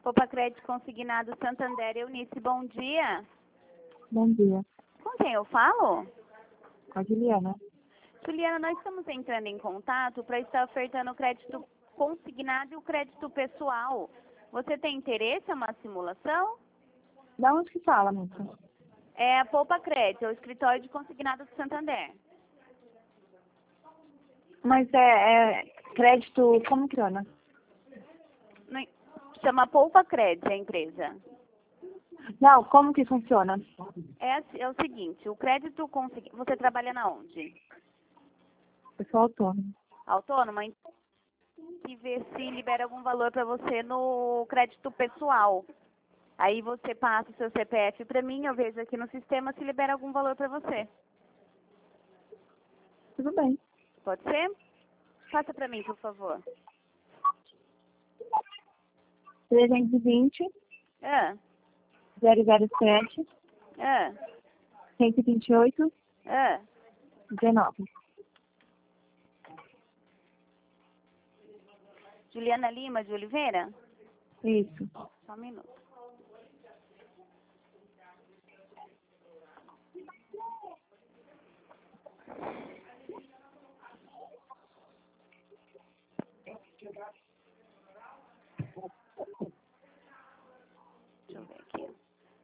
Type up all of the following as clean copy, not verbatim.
Poupa Crédito Consignado Santander, Eunice, bom dia. Bom dia. Com quem eu falo? Com a Juliana. Juliana, nós estamos entrando em contato para estar ofertando o crédito consignado e o crédito pessoal. Você tem interesse em uma simulação? Da onde que fala, moça? É a Poupa Crédito, é o escritório de consignado do Santander. Mas é crédito como que funciona? Chama Poupa Crédito a empresa. Não, como que funciona? É o seguinte, o crédito consignado... Você trabalha na onde? Eu sou autônoma. Autônoma? E ver se libera algum valor para você no crédito pessoal. Aí você passa o seu CPF para mim, eu vejo aqui no sistema se libera algum valor para você. Tudo bem. Pode ser? Passa para mim, por favor. 320 Ah, 007 ah, 128 ah. 19. Juliana Lima de Oliveira? Isso. Só um minuto. Deixa eu ver aqui.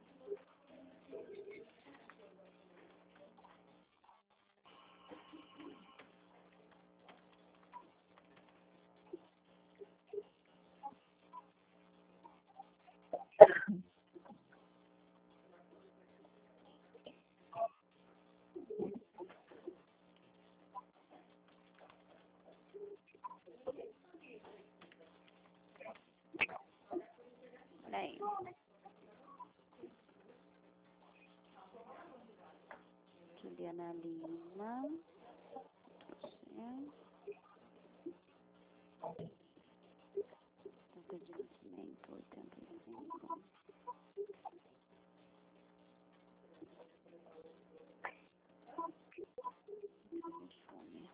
Peraí. Juliana Lima. Data de nascimento, 85. Telefone.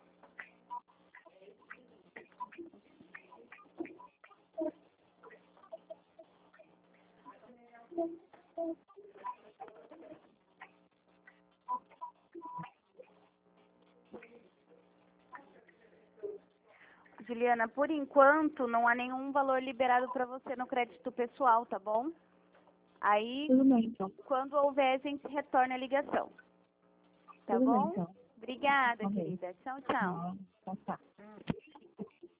Juliana, por enquanto não há nenhum valor liberado para você no crédito pessoal, tá bom? Aí, Tudo bem, então. quando houver, a gente retorna a ligação. Tá Tudo bem, bom? então. Obrigada, Ok. querida. Tchau, tchau. Então tá.